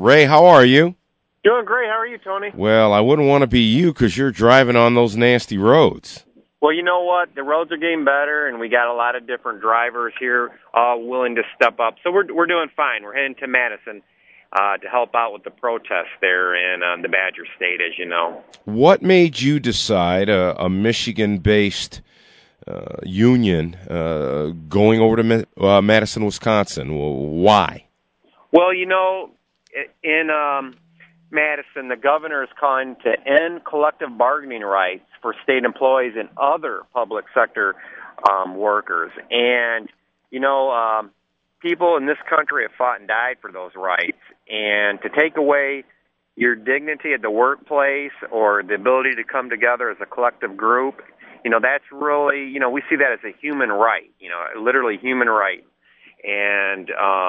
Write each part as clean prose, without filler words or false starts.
Ray, how are you? Doing great. How are you, Tony? Well, I wouldn't want to be you because you're driving on those nasty roads. Well, you know what? The roads are getting better, and we got a lot of different drivers here willing to step up. So we're doing fine. We're heading to Madison to help out with the protests there in the Badger State, as you know. What made you decide, a Michigan-based union, going over to Madison, Wisconsin? Why? Well, you know, in Madison, the governor is calling to end collective bargaining rights for state employees and other public sector workers. And, you know, people in this country have fought and died for those rights. And to take away your dignity at the workplace or the ability to come together as a collective group, you know, that's really, you know, we see that as a human right, you know, literally human right. And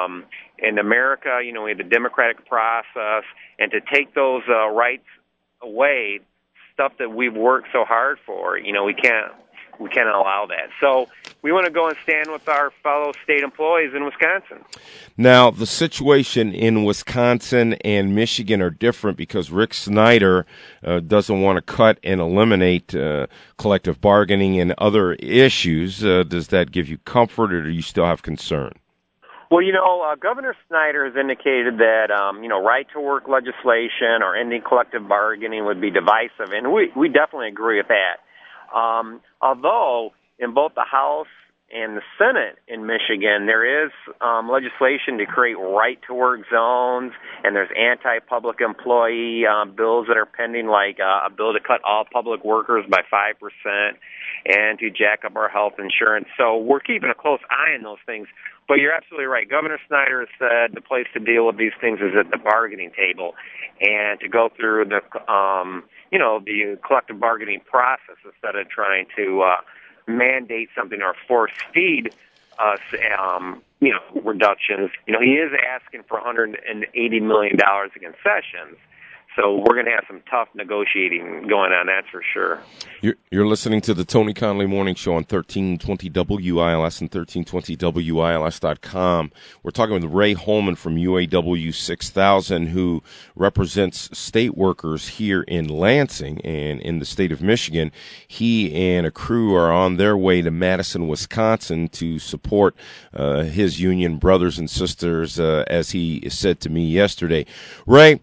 in America, you know, we have the democratic process, and to take those rights away, stuff that we've worked so hard for, you know, we can't allow that. So we want to go and stand with our fellow state employees in Wisconsin. Now, the situation in Wisconsin and Michigan are different because Rick Snyder doesn't want to cut and eliminate collective bargaining and other issues. Does that give you comfort, or do you still have concern? Well, you know, Governor Snyder has indicated that, you know, right-to-work legislation or ending collective bargaining would be divisive, and we definitely agree with that. Although in both the House and the Senate in Michigan, there is legislation to create right-to-work zones, and there's anti-public employee bills that are pending, like a bill to cut all public workers by 5% and to jack up our health insurance. So we're keeping a close eye on those things. But you're absolutely right. Governor Snyder has said the place to deal with these things is at the bargaining table, and to go through the, you know, the collective bargaining process instead of trying to mandate something or force feed us, you know, reductions. You know, he is asking for $180 million in concessions. So we're going to have some tough negotiating going on, that's for sure. You're listening to the Tony Conley Morning Show on 1320 WILS and 1320WILS.com. We're talking with Ray Holman from UAW 6000, who represents state workers here in Lansing and in the state of Michigan. He and a crew are on their way to Madison, Wisconsin to support his union brothers and sisters, as he said to me yesterday. Ray,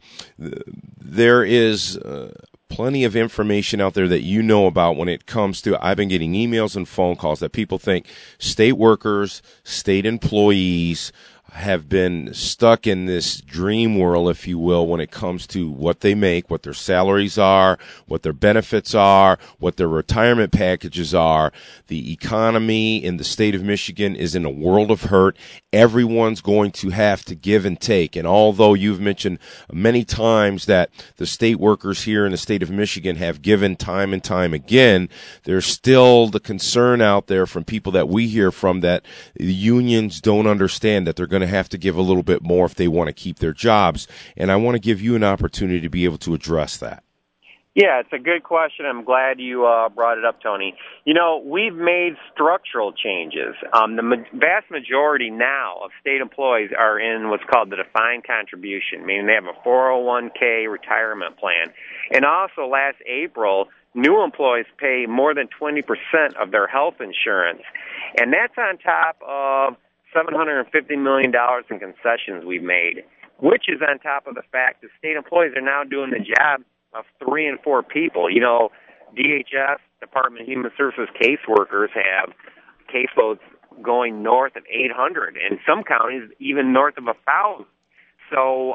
there is plenty of information out there that you know about when it comes to, I've been getting emails and phone calls that people think state workers, state employees have been stuck in this dream world, if you will, when it comes to what they make, what their salaries are, what their benefits are, what their retirement packages are. The economy in the state of Michigan is in a world of hurt. Everyone's going to have to give and take. And although you've mentioned many times that the state workers here in the state of Michigan have given time and time again, there's still the concern out there from people that we hear from that the unions don't understand that they're going to have to give a little bit more if they want to keep their jobs. And I want to give you an opportunity to be able to address that. Yeah, it's a good question. I'm glad you brought it up, Tony. You know, we've made structural changes. The vast majority now of state employees are in what's called the defined contribution, meaning they have a 401k retirement plan. And also last April, new employees pay more than 20% of their health insurance. And that's on top of $750 million in concessions we've made, which is on top of the fact that state employees are now doing the job of 3 and 4 people. You know, DHS, Department of Human Services caseworkers have caseloads going north of 800, and some counties even north of 1,000. So,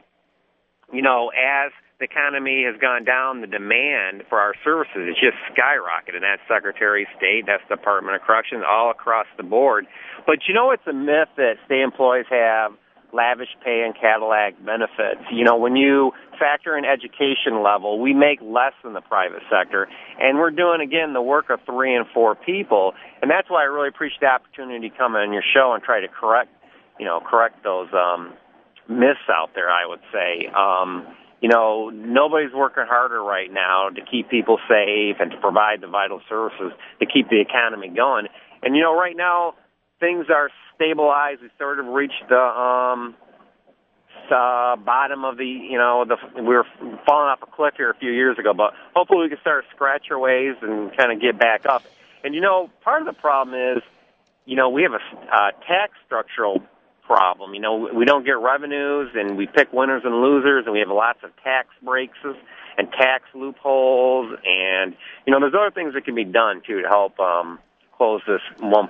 you know, as the economy has gone down, the demand for our services has just skyrocketed. And that's Secretary of State, that's Department of Corrections, all across the board. But you know, it's a myth that state employees have lavish pay and Cadillac benefits. You know, when you factor in education level, we make less than the private sector, and we're doing, again, the work of 3 and 4 people. And that's why I really appreciate the opportunity to come on your show and try to correct those myths out there, I would say. You know, nobody's working harder right now to keep people safe and to provide the vital services to keep the economy going. And, you know, right now, things are stabilized. We sort of reached the bottom of we were falling off a cliff here a few years ago, but hopefully we can start to scratch our ways and kind of get back up. And, part of the problem is, we have a tax structural problem. We don't get revenues, and we pick winners and losers, and we have lots of tax breaks and tax loopholes, and, there's other things that can be done, too, to help close this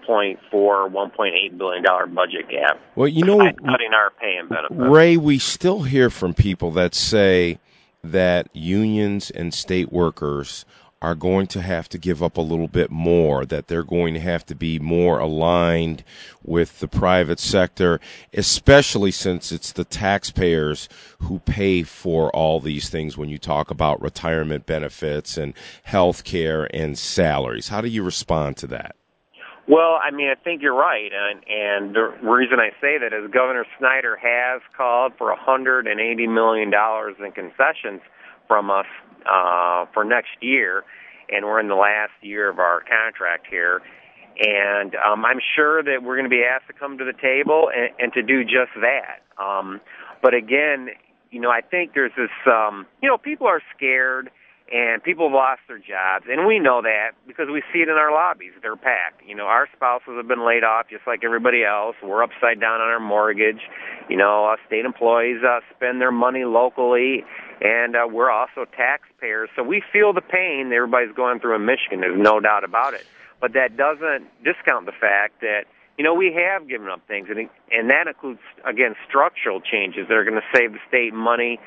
$1.8 billion budget gap. Well, cutting our pay and benefits. Ray, we still hear from people that say that unions and state workers are going to have to give up a little bit more, that they're going to have to be more aligned with the private sector, especially since it's the taxpayers who pay for all these things when you talk about retirement benefits and health care and salaries. How do you respond to that? Well, I think you're right, and the reason I say that is Governor Snyder has called for $180 million in concessions from us for next year, and we're in the last year of our contract here. And I'm sure that we're going to be asked to come to the table and to do just that. But again, I think there's this, people are scared, and people have lost their jobs, and we know that because we see it in our lobbies. They're packed. Our spouses have been laid off just like everybody else. We're upside down on our mortgage. State employees spend their money locally, and we're also taxpayers. So we feel the pain that everybody's going through in Michigan. There's no doubt about it. But that doesn't discount the fact that, we have given up things, and that includes, again, structural changes that are going to save the state money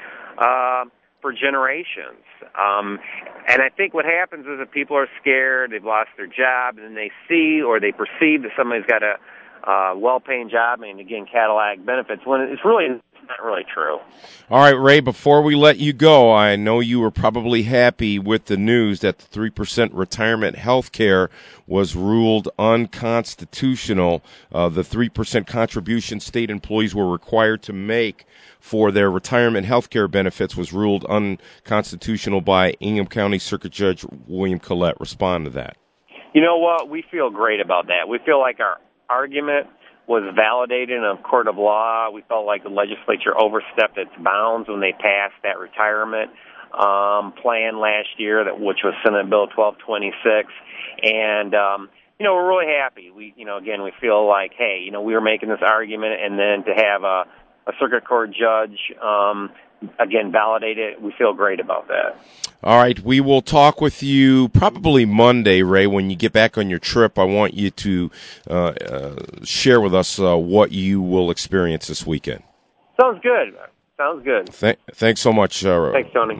for generations. And I think what happens is that people are scared, they've lost their job, and then they see or they perceive that somebody's got a well-paying job and, again, Cadillac benefits, when it's not really true. All right, Ray, before we let you go, I know you were probably happy with the news that the 3% retirement health care was ruled unconstitutional. The 3% contribution state employees were required to make for their retirement health care benefits was ruled unconstitutional by Ingham County Circuit Judge William Collette. Respond to that. You know what? We feel great about that. We feel like our argument was validated in a court of law. We felt like the legislature overstepped its bounds when they passed that retirement plan last year, which was Senate Bill 1226. And, we're really happy. We feel like, hey, we were making this argument, and then to have a circuit court judge, again, validate it, we feel great about that. All right, we will talk with you probably Monday, Ray, when you get back on your trip. I want you to share with us what you will experience this weekend. Sounds good. Thanks so much. Thanks, Tony.